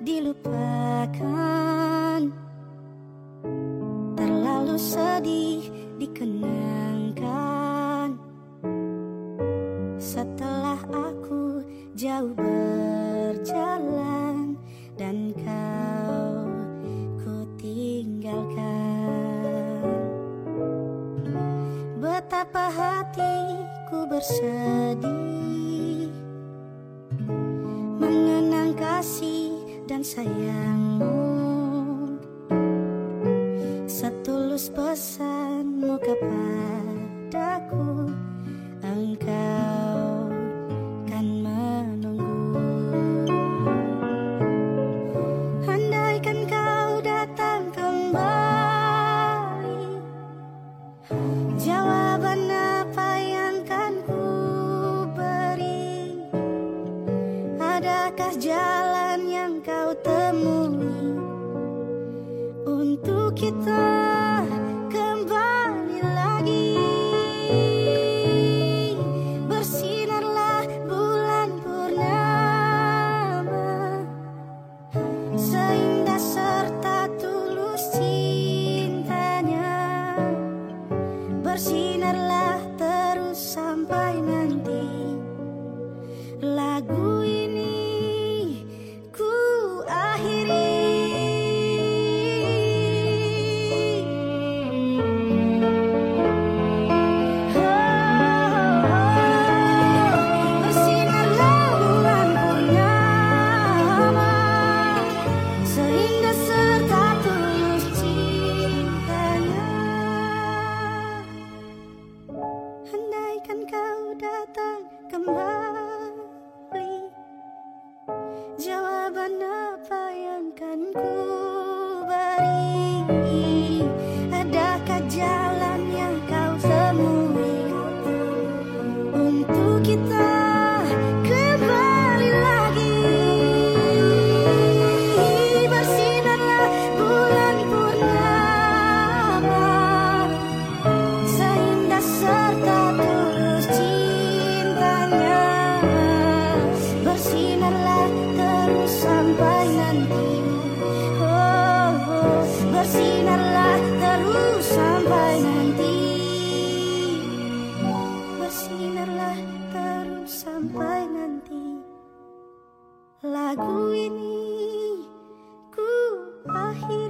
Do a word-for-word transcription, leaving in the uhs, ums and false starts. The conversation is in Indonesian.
dilupakan, terlalu sedih dikenangkan. Setelah aku jauh berjalan dan kau ku tinggalkan, betapa hatiku bersedih mengenang kasih dan sayangmu, setulus pesanmu kepadaku, engkau kan menunggu. Andaikan kau datang kembali, jawaban apa yang kan ku beri? Adakah jalan yang kau temui untuk kita kembali lagi? Bersinarlah bulan purnama, seindah serta tulus cintanya. Bersinarlah terus sampai nanti lagu ini ku akhiri. Andaikan kau datang kembali, jawaban apa yang kan ku beri? Adakah jalan yang kau temui untuk kita kembali lagi? Bersinarlah bulan purnama, seindah serta tulus cintanya. Bersinarlah terus sampai nanti, oh, oh. Bersinarlah terus sampai nanti, bersinarlah terus sampai nanti lagu ini ku akhiri.